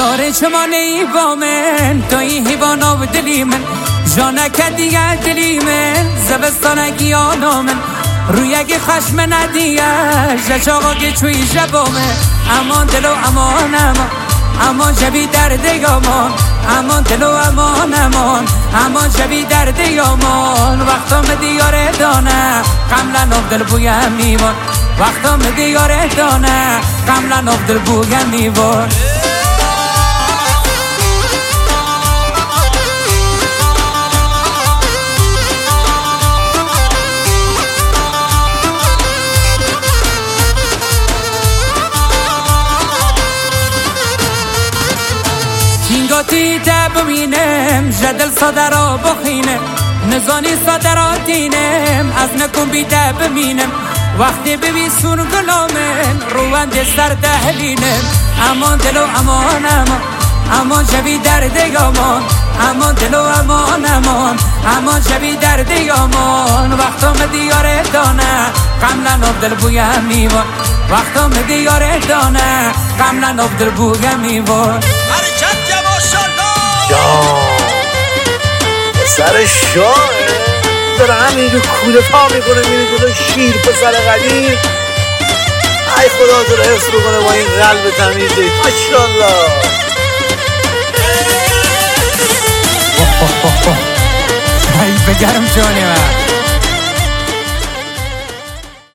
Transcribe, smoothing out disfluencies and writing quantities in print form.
داره چما نیوا من تو این حیوانا و دلی من جانک دیگه دلی من زبستانکی آنا من رویگی خشم ندیه جچاقا که چوی جبامه امان دلو امان امان امان جبی درد امان امان دلو امان امان امان جبی درد امان وقتا می دیاره دانه قملا نف دل بویم میوان وقتا می دیاره دانه قملا نف دل بویم میوان تینگاتی تب بینم جدل صدرا بخینم نزانی صدراتینم از نکن بی تب بینم وقتی ببی سون گلامن روند سر دهلینم امان دلو امان امان امان جبی درد امان امان دلو امان امان امان جبی درد امان وقتا می دیاره دانه قملا نف دل بویم میوان وقتا می دیاره دانه قملا نف دل بویم میوان سر شاه داره همینجور کوله پا میکنه میره جلو شیر پسر قدیر ای خدا تو رو حفظ بکنه با این قلب تمیزه ماشاءالله ای بگرم جانی من